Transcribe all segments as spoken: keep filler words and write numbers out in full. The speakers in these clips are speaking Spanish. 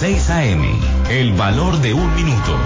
seis A M, el valor de un minuto.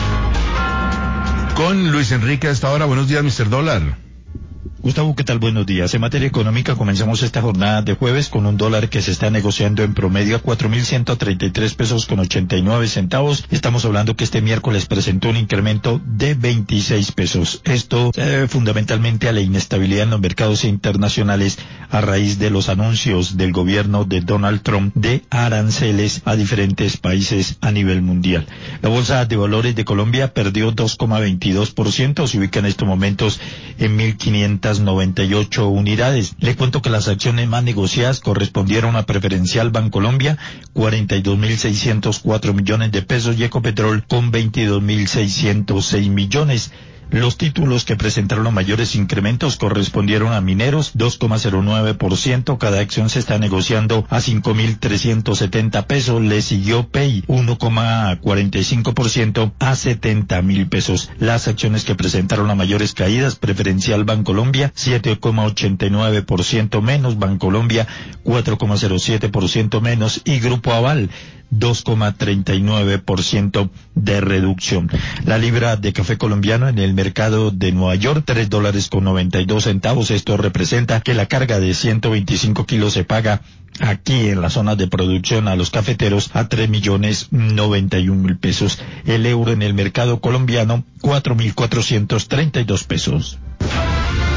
Con Luis Enrique hasta ahora. Buenos días, mister Dólar. Gustavo, ¿qué tal? Buenos días. En materia económica comenzamos esta jornada de jueves con un dólar que se está negociando en promedio a cuatro mil ciento treinta y tres pesos con ochenta y nueve centavos. Estamos hablando que este miércoles presentó un incremento de veintiséis pesos. Esto se debe fundamentalmente a la inestabilidad en los mercados internacionales a raíz de los anuncios del gobierno de Donald Trump de aranceles a diferentes países a nivel mundial. La Bolsa de Valores de Colombia perdió dos coma veintidós por ciento, se ubica en estos momentos en mil quinientas noventa y ocho unidades. Le cuento que las acciones más negociadas correspondieron a Preferencial Bancolombia, cuarenta y dos mil seiscientos cuatro millones de pesos, y Ecopetrol con veintidós mil seiscientos seis millones. Los títulos que presentaron los mayores incrementos correspondieron a Mineros, dos coma cero nueve por ciento, cada acción se está negociando a cinco mil trescientos setenta pesos, le siguió P E I, uno coma cuarenta y cinco por ciento a setenta mil pesos. Las acciones que presentaron las mayores caídas, Preferencial Bancolombia, siete coma ochenta y nueve por ciento menos, Bancolombia, cuatro coma cero siete por ciento menos, y Grupo Aval, dos coma treinta y nueve por ciento de reducción. La libra de café colombiano en el mercado de Nueva York, tres dólares con noventa y dos centavos. Esto representa que la carga de ciento veinticinco kilos se paga aquí en la zona de producción a los cafeteros a tres millones noventa y un mil pesos. El euro en el mercado colombiano, cuatro mil cuatrocientos treinta y dos pesos.